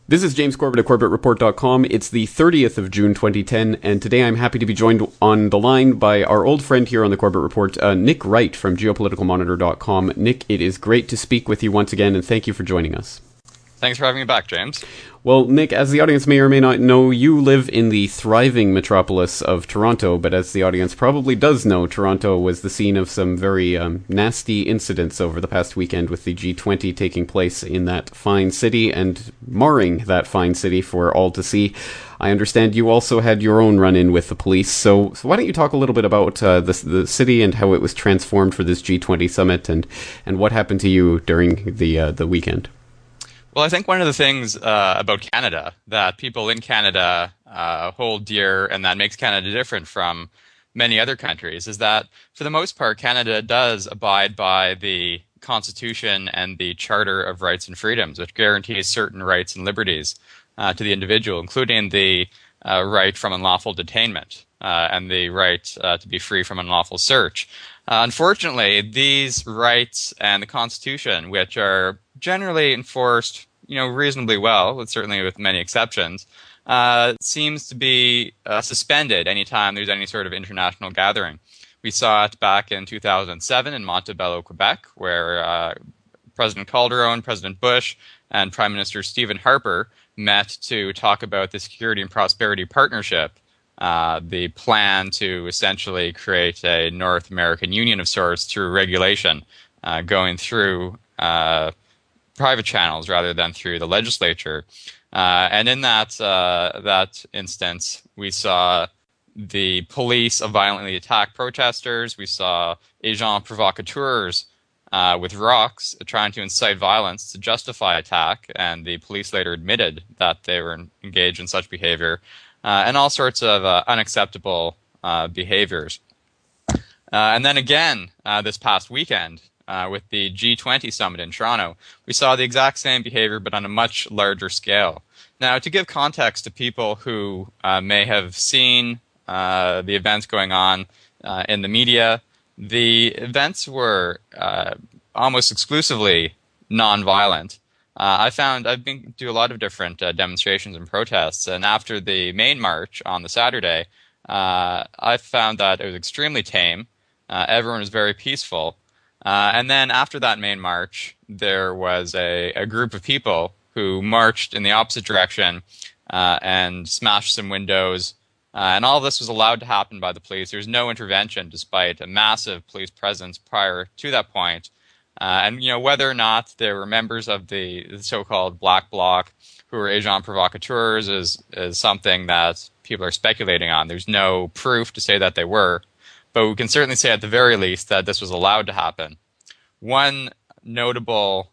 This is James Corbett at CorbettReport.com. It's the 30th of June 2010, and today I'm happy to be joined on the line by our old friend here on the Corbett Report, Nick Wright from GeopoliticalMonitor.com. Nick, it is great to speak with you once again, and thank you for joining us. Thanks for having me back, James. Well, Nick, as the audience may or may not know, you live in the thriving metropolis of Toronto, but as the audience probably does know, Toronto was the scene of some very nasty incidents over the past weekend with the G20 taking place in that fine city and marring that fine city for all to see. I understand you also had your own run-in with the police, so why don't you talk a little bit about the city and how it was transformed for this G20 summit and what happened to you during the weekend? Well, I think one of the things about Canada that people in Canada hold dear and that makes Canada different from many other countries is that, for the most part, Canada does abide by the Constitution and the Charter of Rights and Freedoms, which guarantees certain rights and liberties to the individual, including the right from unlawful detainment and the right to be free from unlawful search. Unfortunately, these rights and the Constitution, which are generally enforced, reasonably well, certainly with many exceptions, seems to be suspended anytime there's any sort of international gathering. We saw it back in 2007 in Montebello, Quebec, where President Calderon, President Bush, and Prime Minister Stephen Harper met to talk about the Security and Prosperity Partnership, the plan to essentially create a North American Union of sorts through regulation, going through private channels rather than through the legislature. And in that instance, we saw the police violently attack protesters. We saw agents provocateurs with rocks trying to incite violence to justify attack, and the police later admitted that they were engaged in such behavior, and all sorts of unacceptable behaviors. And then again, this past weekend, with the G20 summit in Toronto, we saw the exact same behavior but on a much larger scale. Now, to give context to people who may have seen the events going on in the media, the events were almost exclusively nonviolent. I've been to a lot of different demonstrations and protests, and after the main march on the Saturday, I found that it was extremely tame. Everyone was very peaceful. And then after that main march, there was a group of people who marched in the opposite direction and smashed some windows. And all of this was allowed to happen by the police. There was no intervention despite a massive police presence prior to that point. And whether or not there were members of the so-called Black Bloc who were agents provocateurs is something that people are speculating on. There's no proof to say that they were. But we can certainly say at the very least that this was allowed to happen. One notable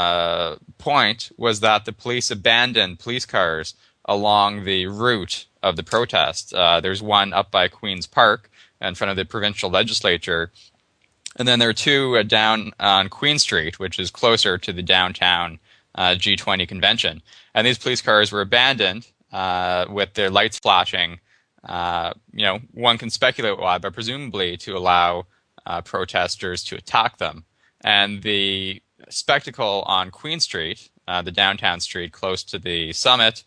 point was that the police abandoned police cars along the route of the protest. There's one up by Queen's Park in front of the provincial legislature. And then there are two down on Queen Street, which is closer to the downtown G20 convention. And these police cars were abandoned with their lights flashing. One can speculate why, but presumably to allow protesters to attack them. And the spectacle on Queen Street, the downtown street close to the summit,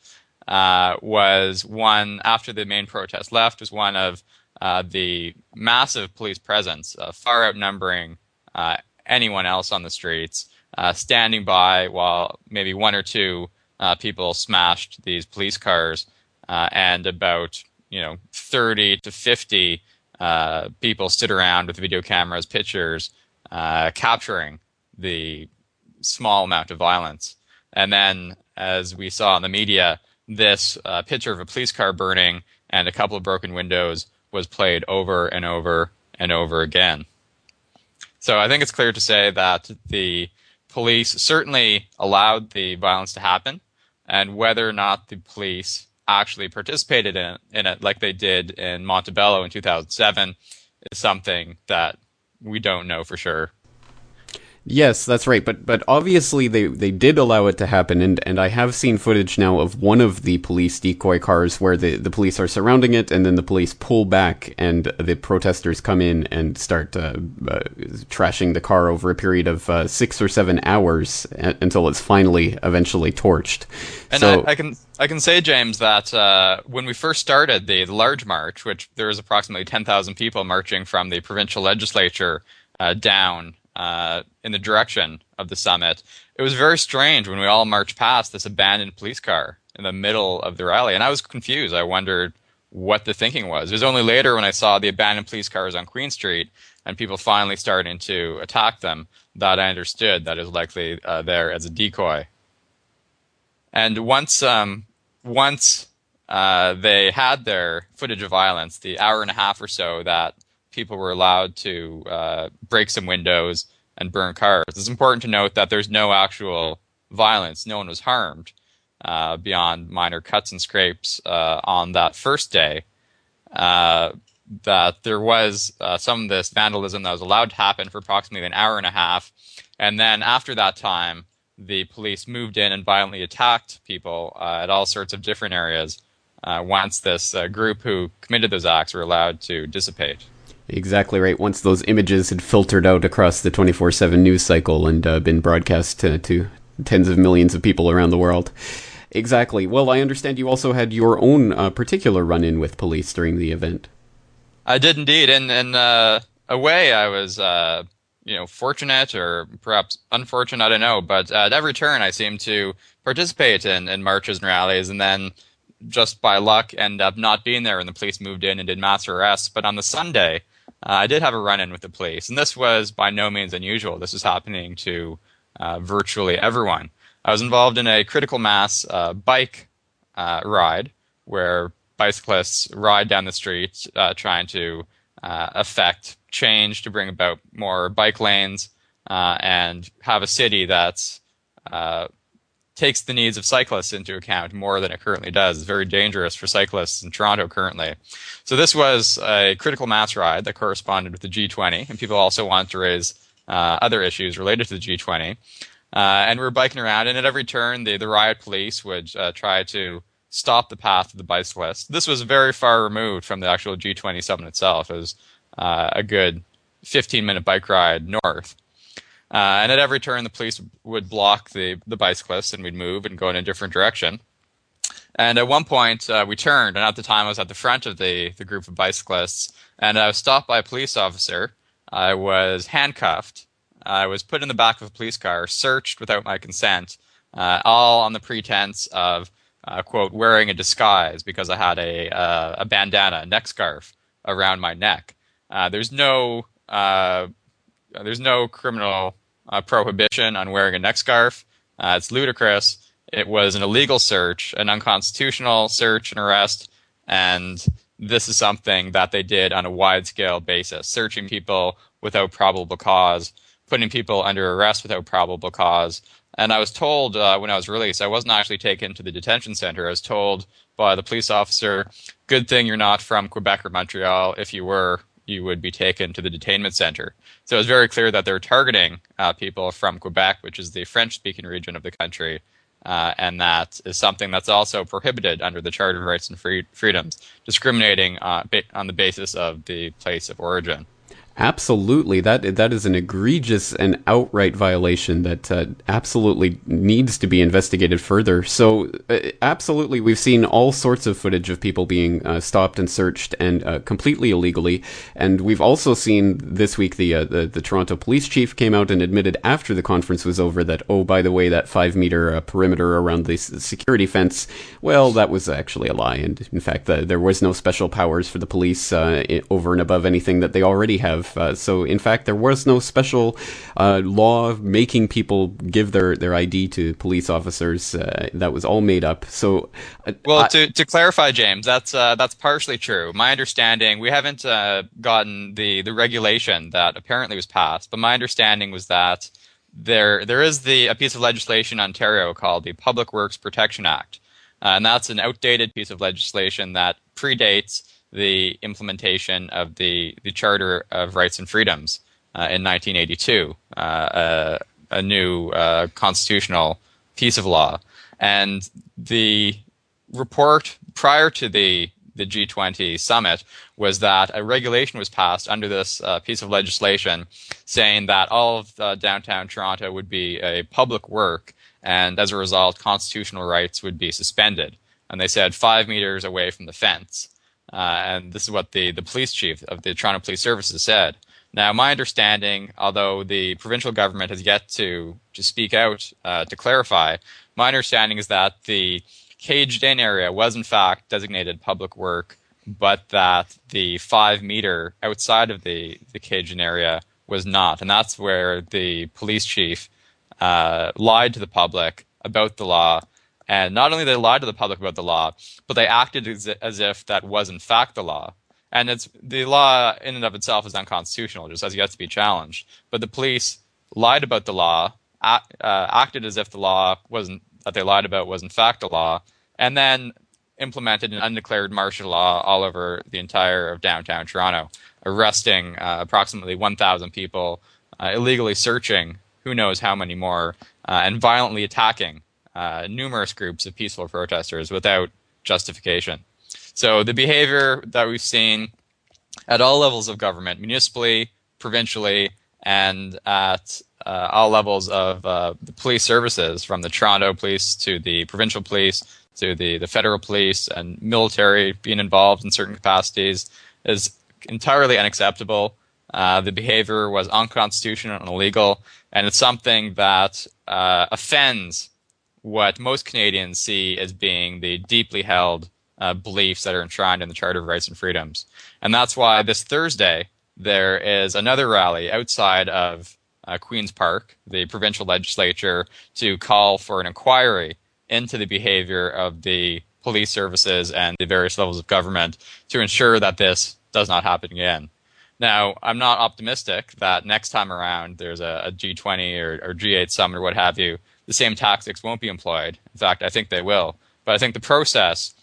was one, after the main protest left, was one of the massive police presence, far outnumbering anyone else on the streets, standing by while maybe one or two people smashed these police cars, and about 30 to 50 people stood around with video cameras, pictures, capturing the small amount of violence. And then, as we saw in the media, this picture of a police car burning and a couple of broken windows was played over and over and over again. So I think it's clear to say that the police certainly allowed the violence to happen, and whether or not the police actually participated in it like they did in Montebello in 2007 is something that we don't know for sure. Yes, that's right. But obviously they did allow it to happen, and I have seen footage now of one of the police decoy cars where the police are surrounding it, and then the police pull back, and the protesters come in and start trashing the car over a period of 6 or 7 hours until it's eventually torched. And So I can say, James, that when we first started the large march, which there was approximately 10,000 people marching from the provincial legislature down in the direction of the summit, it was very strange when we all marched past this abandoned police car in the middle of the rally. And I was confused. I wondered what the thinking was. It was only later when I saw the abandoned police cars on Queen Street and people finally starting to attack them that I understood that it was likely there as a decoy. And once they had their footage of violence, the hour and a half or so that people were allowed to break some windows and burn cars, it's important to note that there's no actual violence. No one was harmed beyond minor cuts and scrapes on that first day. That there was some of this vandalism that was allowed to happen for approximately an hour and a half. And then after that time, the police moved in and violently attacked people at all sorts of different areas once this group who committed those acts were allowed to dissipate. exactly right. Once those images had filtered out across the 24/7 news cycle and been broadcast to tens of millions of people around the world. Exactly. Well, I understand you also had your own particular run-in with police during the event. I did indeed. In a way, I was fortunate or perhaps unfortunate, I don't know. But at every turn, I seemed to participate in marches and rallies, and then just by luck end up not being there when the police moved in and did mass arrests. But on the Sunday, I did have a run-in with the police, and this was by no means unusual. This was happening to virtually everyone. I was involved in a critical mass bike ride where bicyclists ride down the street trying to affect change to bring about more bike lanes and have a city that takes the needs of cyclists into account more than it currently does. It's very dangerous for cyclists in Toronto currently. So this was a critical mass ride that corresponded with the G20, and people also wanted to raise other issues related to the G20. And we were biking around, and at every turn, the riot police would try to stop the path of the bicyclists. This was very far removed from the actual G20 summit itself. It was a good 15-minute bike ride north. And at every turn, the police would block the bicyclists, and we'd move and go in a different direction. And at one point, we turned, and at the time, I was at the front of the group of bicyclists, and I was stopped by a police officer. I was handcuffed. I was put in the back of a police car, searched without my consent, all on the pretense of, quote, wearing a disguise because I had a bandana, a neck scarf around my neck. There's no criminal prohibition on wearing a neck scarf. It's ludicrous. It was an illegal search, an unconstitutional search and arrest, and this is something that they did on a wide-scale basis, searching people without probable cause, putting people under arrest without probable cause. And I was told when I was released, I wasn't actually taken to the detention center. I was told by the police officer, good thing you're not from Quebec or Montreal. If you were, you would be taken to the detainment center. So it was very clear that they were targeting people from Quebec, which is the French-speaking region of the country. And that is something that's also prohibited under the Charter of Rights and Freedoms, discriminating on the basis of the place of origin. Absolutely, that is an egregious and outright violation that absolutely needs to be investigated further. So, absolutely, we've seen all sorts of footage of people being stopped and searched and completely illegally. And we've also seen this week the Toronto police chief came out and admitted after the conference was over that, oh, by the way, that 5-meter perimeter around the security fence, well, that was actually a lie. And in fact, there was no special powers for the police over and above anything that they already have. So, in fact, there was no special law making people give their ID to police officers. That was all made up. So, to clarify, James, that's partially true. My understanding, we haven't gotten the regulation that apparently was passed, but my understanding was that there is a piece of legislation in Ontario called the Public Works Protection Act, and that's an outdated piece of legislation that predates the implementation of the Charter of Rights and Freedoms. in 1982, a new constitutional piece of law. And the report prior to the G20 summit was that a regulation was passed under this piece of legislation saying that all of downtown Toronto would be a public work, and as a result, constitutional rights would be suspended. And they said 5 meters away from the fence. And this is what the police chief of the Toronto Police Services said. Now, my understanding, although the provincial government has yet to speak out to clarify, my understanding is that the caged-in area was in fact designated public work, but that the 5 meter outside of the caged-in area was not. And that's where the police chief lied to the public about the law. And not only they lied to the public about the law, but they acted as if that was in fact the law. And the law in and of itself is unconstitutional, just has yet to be challenged. But the police lied about the law, acted as if the law that they lied about was in fact a law, and then implemented an undeclared martial law all over the entire of downtown Toronto, arresting approximately 1,000 people, illegally searching who knows how many more, and violently attacking numerous groups of peaceful protesters without justification. So the behavior that we've seen at all levels of government, municipally, provincially, and at all levels of the police services, from the Toronto Police to the provincial police to the federal police and military being involved in certain capacities, is entirely unacceptable. The behavior was unconstitutional and illegal, and it's something that offends what most Canadians see as being the deeply held beliefs that are enshrined in the Charter of Rights and Freedoms. And that's why this Thursday there is another rally outside of Queen's Park, the provincial legislature, to call for an inquiry into the behavior of the police services and the various levels of government to ensure that this does not happen again. Now, I'm not optimistic that next time around there's a G20 or G8 summit or what have you, the same tactics won't be employed. In fact, I think they will. But I think the process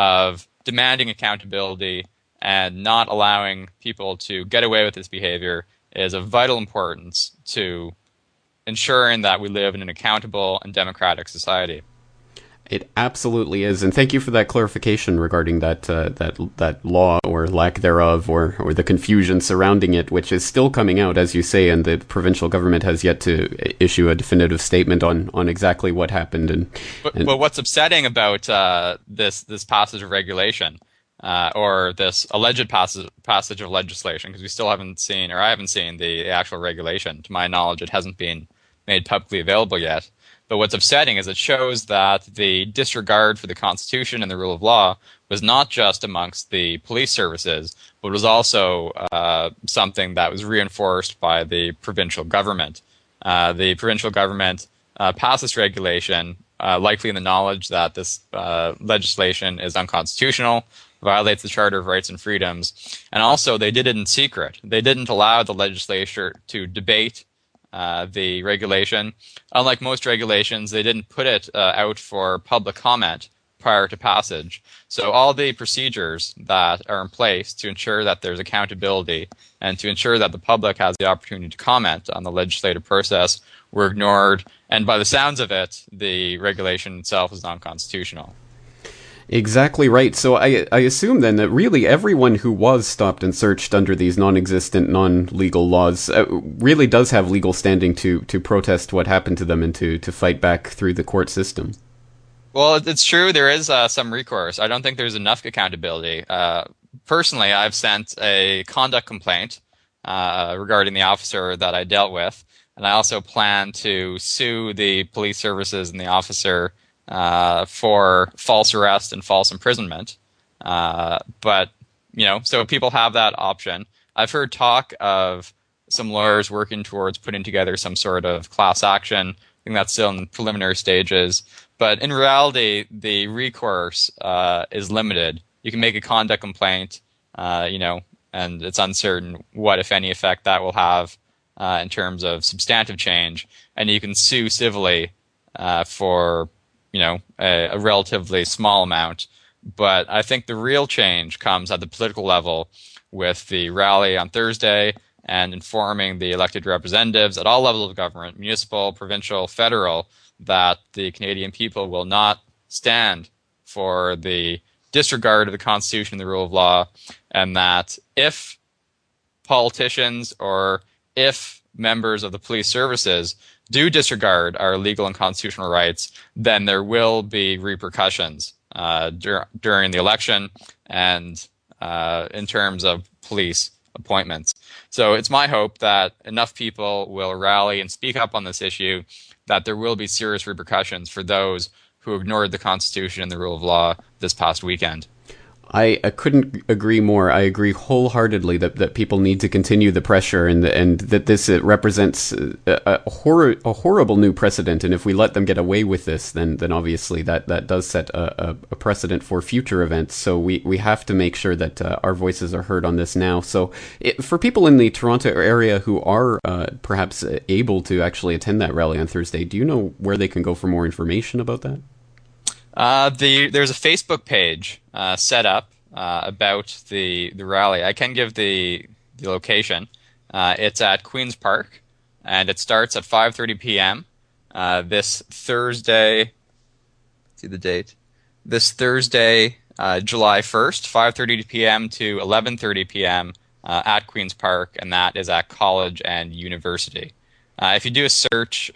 of demanding accountability and not allowing people to get away with this behavior is of vital importance to ensuring that we live in an accountable and democratic society. It absolutely is, and thank you for that clarification regarding that law or lack thereof, or the confusion surrounding it, which is still coming out, as you say, and the provincial government has yet to issue a definitive statement on exactly what happened. But what's upsetting about this passage of regulation, or this alleged passage of legislation, because we still haven't seen, or I haven't seen the actual regulation. To my knowledge, it hasn't been made publicly available yet. But what's upsetting is it shows that the disregard for the Constitution and the rule of law was not just amongst the police services, but was also something that was reinforced by the provincial government. The provincial government passed this regulation, likely in the knowledge that this legislation is unconstitutional, violates the Charter of Rights and Freedoms, and also they did it in secret. They didn't allow the legislature to debate the regulation. Unlike most regulations, they didn't put it out for public comment prior to passage. So all the procedures that are in place to ensure that there's accountability and to ensure that the public has the opportunity to comment on the legislative process were ignored. And by the sounds of it, the regulation itself is non-constitutional. Exactly right. So I assume then that really everyone who was stopped and searched under these non-existent, non-legal laws really does have legal standing to protest what happened to them and to fight back through the court system. Well, it's true. There is some recourse. I don't think there's enough accountability. Personally, I've sent a conduct complaint regarding the officer that I dealt with, and I also plan to sue the police services and the officer for false arrest and false imprisonment. But, so people have that option. I've heard talk of some lawyers working towards putting together some sort of class action. I think that's still in the preliminary stages. But in reality, the recourse is limited. You can make a conduct complaint, and it's uncertain what, if any, effect that will have in terms of substantive change. And you can sue civilly for a relatively small amount. But I think the real change comes at the political level with the rally on Thursday and informing the elected representatives at all levels of government, municipal, provincial, federal, that the Canadian people will not stand for the disregard of the Constitution and the rule of law, and that if politicians or if members of the police services do disregard our legal and constitutional rights, then there will be repercussions during the election and in terms of police appointments. So it's my hope that enough people will rally and speak up on this issue, that there will be serious repercussions for those who ignored the Constitution and the rule of law this past weekend. I couldn't agree more. I agree wholeheartedly that people need to continue the pressure, and that this represents a horrible new precedent. And if we let them get away with this, then obviously that does set a precedent for future events. So we have to make sure that our voices are heard on this now. So for people in the Toronto area who are perhaps able to actually attend that rally on Thursday, do you know where they can go for more information about that? There's a Facebook page set up about the rally. I can give the location. It's at Queen's Park, and it starts at 5:30 p.m. This Thursday. See the date. This Thursday, July 1st, 5:30 p.m. to 11:30 p.m. At Queen's Park, and that is at College and University. If you do a search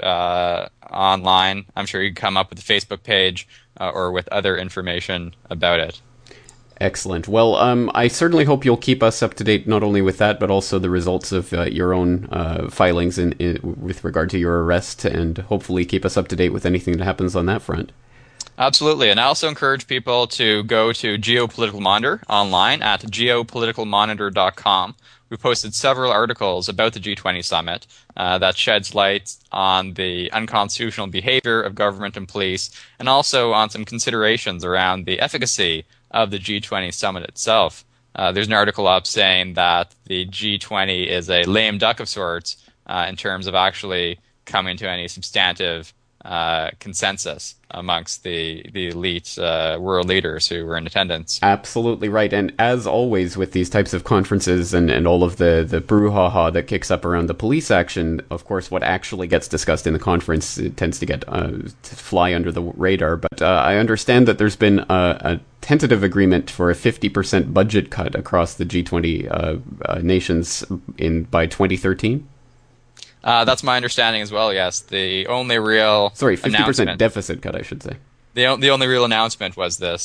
online, I'm sure you can come up with the Facebook page or with other information about it. Excellent. Well, I certainly hope you'll keep us up to date, not only with that, but also the results of your own filings with regard to your arrest, and hopefully keep us up to date with anything that happens on that front. Absolutely. And I also encourage people to go to Geopolitical Monitor online at geopoliticalmonitor.com. We posted several articles about the G20 summit that sheds light on the unconstitutional behavior of government and police, and also on some considerations around the efficacy of the G20 summit itself. There's an article up saying that the G20 is a lame duck of sorts in terms of actually coming to any substantive consensus amongst the elite world leaders who were in attendance. Absolutely right. And as always with these types of conferences and all of the brouhaha that kicks up around the police action, of course, what actually gets discussed in the conference tends to get to fly under the radar. But I understand that there's been a tentative agreement for a 50% budget cut across the G20 nations by 2013. That's my understanding as well, yes. The only real 50% deficit cut, I should say. The only real announcement was this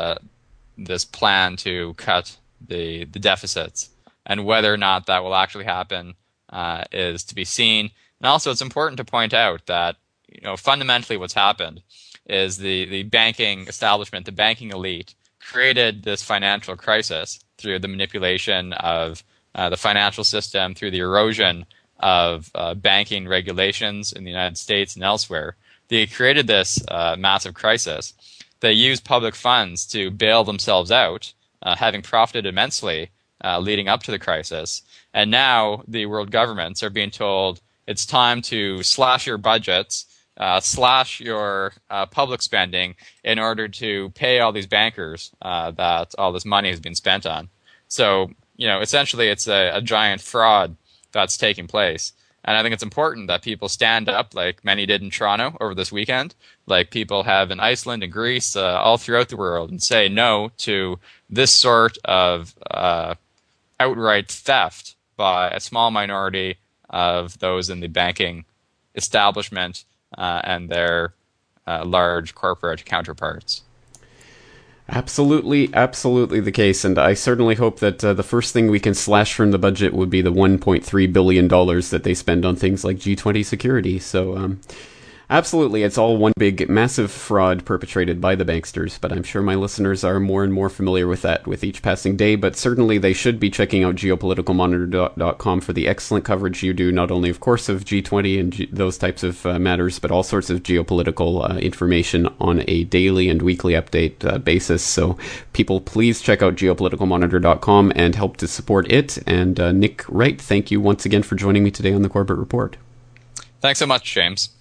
plan to cut the deficits, and whether or not that will actually happen is to be seen. And also, it's important to point out that fundamentally what's happened is the banking establishment, the banking elite, created this financial crisis through the manipulation of the financial system, through the erosion of banking regulations in the United States and elsewhere. They created this massive crisis. They used public funds to bail themselves out, having profited immensely leading up to the crisis. And now the world governments are being told it's time to slash your budgets, slash your public spending in order to pay all these bankers that all this money has been spent on. So, essentially it's a giant fraud that's taking place. And I think it's important that people stand up like many did in Toronto over this weekend, like people have in Iceland and Greece, all throughout the world, and say no to this sort of outright theft by a small minority of those in the banking establishment and their large corporate counterparts. Absolutely the case, and I certainly hope that the first thing we can slash from the budget would be the $1.3 billion that they spend on things like G20 security. So, absolutely, it's all one big, massive fraud perpetrated by the banksters, but I'm sure my listeners are more and more familiar with that with each passing day, but certainly they should be checking out geopoliticalmonitor.com for the excellent coverage you do, not only, of course, of G20 and those types of matters, but all sorts of geopolitical information on a daily and weekly update basis. So people, please check out geopoliticalmonitor.com and help to support it. And Nick Wright, thank you once again for joining me today on the Corbett Report. Thanks so much, James.